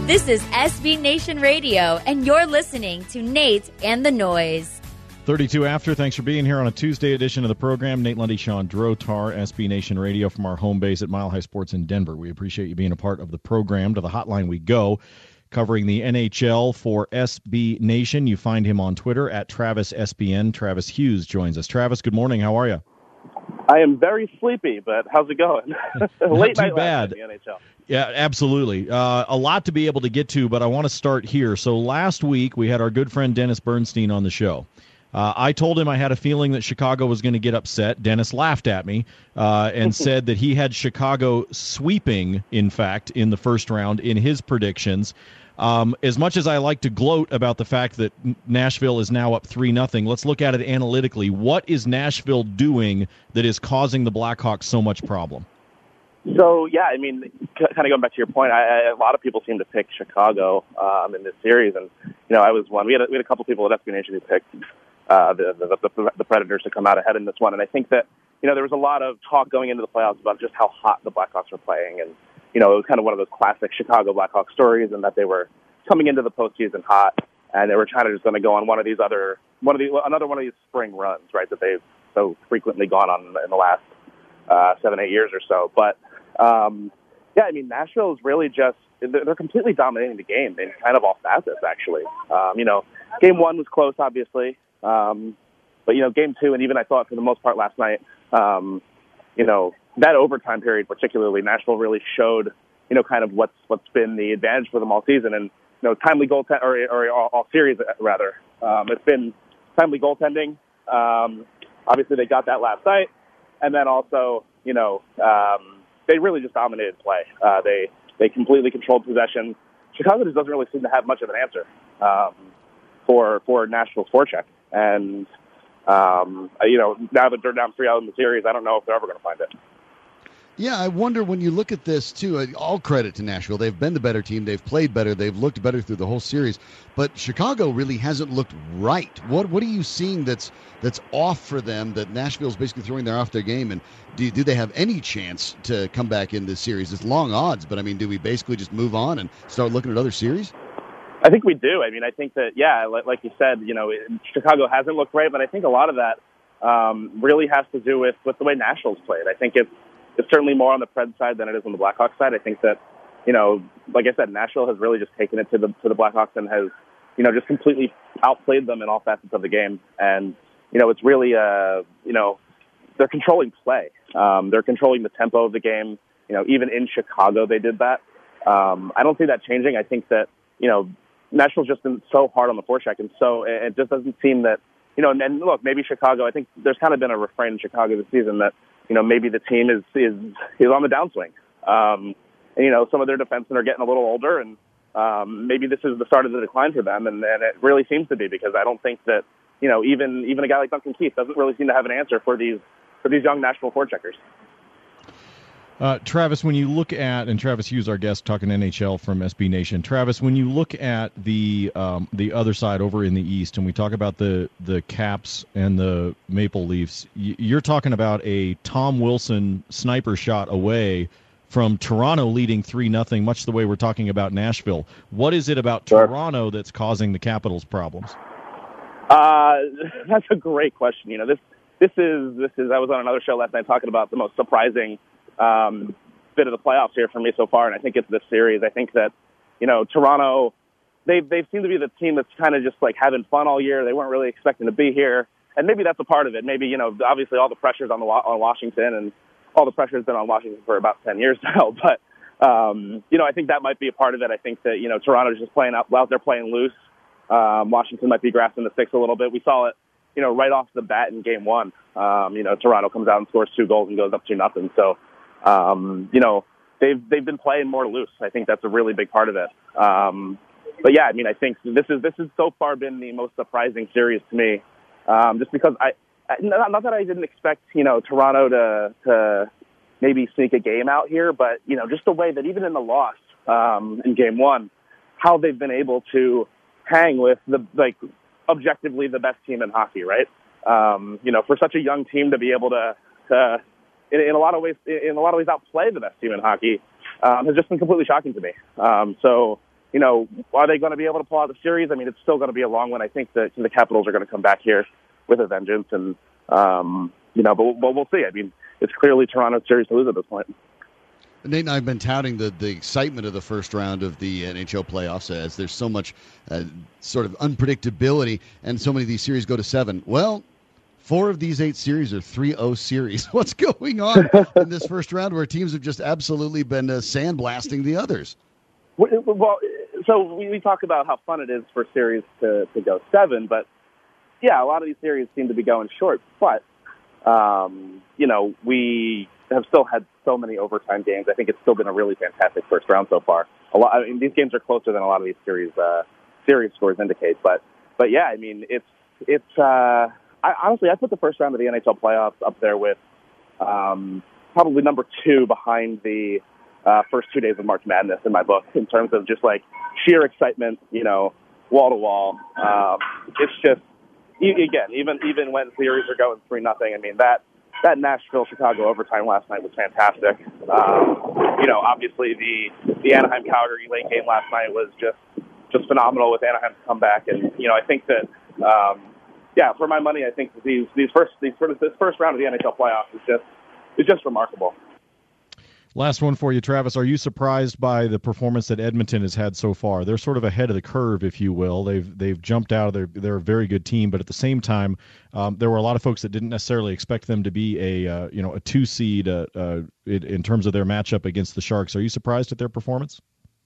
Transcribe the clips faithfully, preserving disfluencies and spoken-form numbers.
This is S B Nation Radio, and you're listening to Nate and the Noise. thirty-two after. Thanks for being here on a Tuesday edition of the program. Nate Lundy, Sean Drotar, S B Nation Radio from our home base at Mile High Sports in Denver. We appreciate you being a part of the program. To the hotline we go, covering the N H L for S B Nation. You find him on Twitter at Travis S B N. Travis Hughes joins us. Travis, good morning. How are you? I am very sleepy, but how's it going? Late Not night too bad. in the N H L. Yeah, absolutely. Uh, a lot to be able to get to, but I want to start here. So last week we had our good friend Dennis Bernstein on the show. Uh, I told him I had a feeling that Chicago was going to get upset. Dennis laughed at me uh, and said that he had Chicago sweeping, in fact, in the first round in his predictions. Um, as much as I like to gloat about the fact that Nashville is now up three nothing, let's look at it analytically. What is Nashville doing that is causing the Blackhawks so much problem? So, yeah, I mean, kind of going back to your point, I, I, a lot of people seem to pick Chicago um, in this series. And, you know, I was one. We had a, we had a couple people at S B Nation who picked uh, the, the, the, the Predators to come out ahead in this one. And I think that, you know, there was a lot of talk going into the playoffs about just how hot the Blackhawks were playing. And, you know, it was kind of one of those classic Chicago Blackhawks stories, and that they were coming into the postseason hot, and they were trying to just going to go on one of these other, one of the another one of these spring runs, right, that they've so frequently gone on in the last uh, seven, eight years or so. But, um, yeah, I mean, Nashville is really just, they're completely dominating the game in kind of all facets, actually. Um, you know, game one was close, obviously. Um, but, you know, game two, and even I thought for the most part last night, um, you know, that overtime period particularly, Nashville really showed, you know, kind of what's what's been the advantage for them all season. And, you know, timely goaltending, or, or all, all series, rather. Um, it's been timely goaltending. Um, obviously, they got that last night. And then also, you know, um, they really just dominated play. Uh, they they completely controlled possession. Chicago just doesn't really seem to have much of an answer um, for for Nashville's forecheck. And, um, you know, now that they're down three out in the series, I don't know if they're ever going to find it. Yeah, I wonder when you look at this, too, all credit to Nashville. They've been the better team. They've played better. They've looked better through the whole series. But Chicago really hasn't looked right. What what are you seeing that's that's off for them, that Nashville's basically throwing their off their game? And do, do they have any chance to come back in this series? It's long odds, but, I mean, do we basically just move on and start looking at other series? I think we do. I mean, I think that, yeah, like you said, you know, Chicago hasn't looked right, but I think a lot of that um, really has to do with, with the way Nashville's played. I think it's It's certainly more on the Preds side than it is on the Blackhawks side. I think that, you know, like I said, Nashville has really just taken it to the to the Blackhawks and has, you know, just completely outplayed them in all facets of the game. And, you know, it's really, uh, you know, they're controlling play. Um, they're controlling the tempo of the game. You know, even in Chicago, they did that. Um, I don't see that changing. I think that, you know, Nashville's just been so hard on the forecheck, and so it just doesn't seem that, you know, and, and look, maybe Chicago, I think there's kind of been a refrain in Chicago this season that, you know, maybe the team is is, is on the downswing. Um, and, you know, some of their defensemen are getting a little older, and um, maybe this is the start of the decline for them, and, and it really seems to be, because I don't think that, you know, even even a guy like Duncan Keith doesn't really seem to have an answer for these for these young Nashville forecheckers. Uh, Travis, when you look at, and Travis Hughes, our guest, talking N H L from S B Nation. Travis, when you look at the um, the other side over in the East, and we talk about the, the Caps and the Maple Leafs, you're talking about a Tom Wilson sniper shot away from Toronto leading three nothing, much the way we're talking about Nashville. What is it about Sure. Toronto that's causing the Capitals' problems? Uh, that's a great question. You know, this this is this is. I was on another show last night talking about the most surprising Um, bit of the playoffs here for me so far, and I think it's this series. I think that, you know, Toronto, they they seem to be the team that's kind of just like having fun all year. They weren't really expecting to be here, and maybe that's a part of it. Maybe, you know, obviously all the pressure's on the on Washington, and all the pressure's been on Washington for about ten years now. But um, you know, I think that might be a part of it. I think that, you know, Toronto's just playing out well. They're playing loose. Um, Washington might be grasping the sticks a little bit. We saw it, you know, right off the bat in game one. Um, you know, Toronto comes out and scores two goals and goes up two nothing. So. Um, you know, they've they've been playing more loose. I think that's a really big part of it. Um, but yeah, I mean, I think this is this has so far been the most surprising series to me, um, just because I, I not, not that I didn't expect, you know, Toronto to to maybe sneak a game out here, but, you know, just the way that even in the loss um, in game one, how they've been able to hang with the like objectively the best team in hockey, right? Um, you know, for such a young team to be able to. to In, in a lot of ways, in a lot of ways, outplay the best team in hockey um, has just been completely shocking to me. Um, so, you know, are they going to be able to pull out the series? I mean, it's still going to be a long one. I think that the Capitals are going to come back here with a vengeance, and um, you know, but, but we'll see. I mean, it's clearly Toronto's series to lose at this point. Nate and I have been touting the, the excitement of the first round of the N H L playoffs as there's so much uh, sort of unpredictability, and so many of these series go to seven. Well, four of these eight series are three oh series. What's going on in this first round where teams have just absolutely been uh, sandblasting the others? Well, so we, we talk about how fun it is for series to, to go seven, but yeah, a lot of these series seem to be going short. But, um, you know, we have still had so many overtime games. I think it's still been a really fantastic first round so far. A lot, I mean, these games are closer than a lot of these series uh, series scores indicate. But, but yeah, I mean, it's it's. Uh, I, honestly, I put the first round of the N H L playoffs up there with um, probably number two behind the uh, first two days of March Madness in my book in terms of just like sheer excitement, you know, wall to wall. Um, it's just again, even even when series are going three nothing. I mean that. That Nashville-Chicago overtime last night was fantastic. Um, you know, obviously the the Anaheim-Calgary late game last night was just just phenomenal with Anaheim's comeback, and you know, I think that um, yeah, for my money, I think that these these first these first this first round of the N H L playoffs is just is just remarkable. Last one for you, Travis. Are you surprised by the performance that Edmonton has had so far? They're sort of ahead of the curve, if you will. They've they've jumped out. They're they're a very good team, but at the same time, um, there were a lot of folks that didn't necessarily expect them to be a uh, you know a two seed uh, uh, in, in terms of their matchup against the Sharks. Are you surprised at their performance?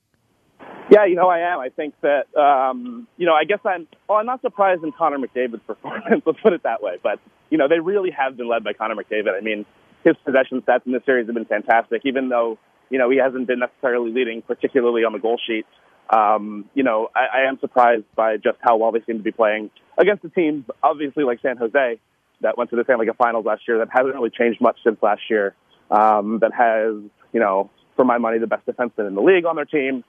Yeah, you know I am. I think that um, you know I guess I'm. Well, I'm not surprised in Connor McDavid's performance. Let's put it that way. But you know they really have been led by Connor McDavid. I mean. His possession stats in this series have been fantastic, even though, you know, he hasn't been necessarily leading, particularly on the goal sheet. Um, you know, I, I am surprised by just how well they seem to be playing against a team, obviously, like San Jose, that went to the Stanley Cup Finals last year, that hasn't really changed much since last year, um, that has, you know, for my money, the best defenseman in the league on their team.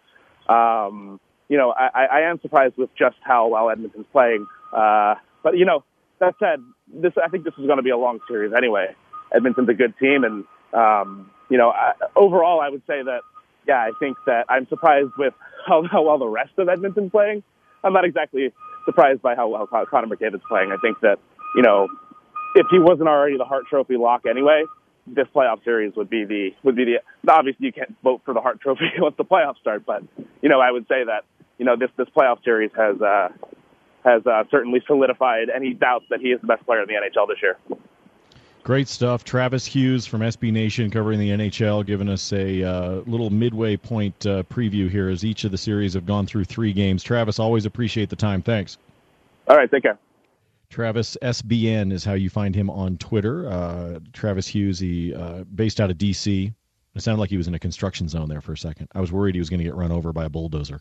Um, you know, I, I am surprised with just how well Edmonton's playing. Uh, but, you know, that said, this I think this is going to be a long series anyway. Edmonton's a good team, and, um, you know, I, overall, I would say that, yeah, I think that I'm surprised with how, how well the rest of Edmonton's playing. I'm not exactly surprised by how well Connor McDavid's playing. I think that, you know, if he wasn't already the Hart Trophy lock anyway, this playoff series would be the, would be the, obviously you can't vote for the Hart Trophy once the playoffs start, but, you know, I would say that, you know, this, this playoff series has, uh, has uh, certainly solidified any doubts that he is the best player in the N H L this year. Great stuff. Travis Hughes from S B Nation covering the N H L, giving us a uh, little midway point uh, preview here as each of the series have gone through three games. Travis, always appreciate the time. Thanks. All right, take care. Travis S B N is how you find him on Twitter. Uh, Travis Hughes, he uh, based out of D C. It sounded like he was in a construction zone there for a second. I was worried he was going to get run over by a bulldozer.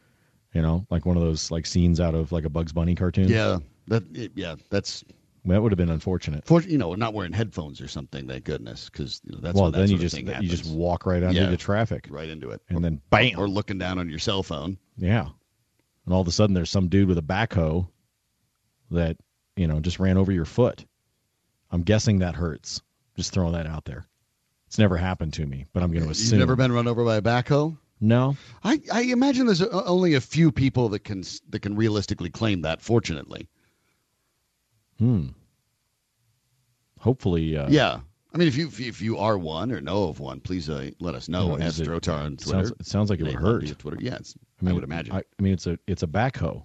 You know, like one of those like scenes out of like a Bugs Bunny cartoon. Yeah, that yeah, that's. That would have been unfortunate. For, you know, not wearing headphones or something, thank goodness, because you know, that's well, when that then sort you of just thing you happens. just walk right under yeah, the traffic, right into it, and or, then bam, or looking down on your cell phone. Yeah, and all of a sudden there's some dude with a backhoe that you know just ran over your foot. I'm guessing that hurts. Just throwing that out there. It's never happened to me, but I'm going to assume. You've never been run over by a backhoe? No. I, I imagine there's a, only a few people that can that can realistically claim that. Fortunately. Hmm. Hopefully, uh, yeah. I mean, if you if you are one or know of one, please uh, let us know. You know, At Strotar on it Twitter. Sounds, it sounds like it would hurt. Twitter. Yeah, it's, I, mean, I would imagine. I, I mean, it's a it's a backhoe.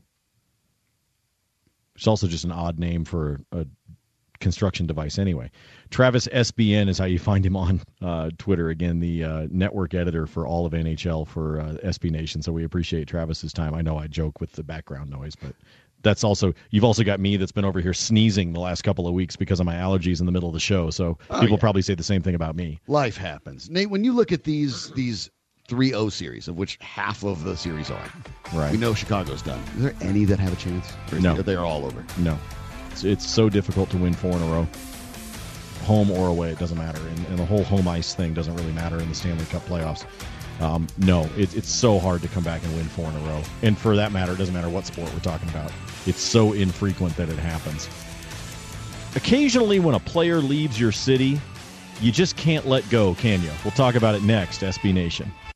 It's also just an odd name for a construction device, anyway. Travis S B N is how you find him on uh, Twitter. Again, the uh, network editor for all of N H L for uh, S B Nation. So we appreciate Travis's time. I know I joke with the background noise, but. That's also you've also got me that's been over here sneezing the last couple of weeks because of my allergies in the middle of the show. So oh, people yeah. probably say the same thing about me. Life happens. Nate, when you look at these these three oh series, of which half of the series are, right? We know Chicago's done. Is there any that have a chance? Or no, they're all over. No, it's, it's so difficult to win four in a row, home or away. It doesn't matter, and, and the whole home ice thing doesn't really matter in the Stanley Cup playoffs. Um, no, it, it's so hard to come back and win four in a row. And for that matter, it doesn't matter what sport we're talking about. It's so infrequent that it happens. Occasionally when a player leaves your city, you just can't let go, can you? We'll talk about it next, S B Nation.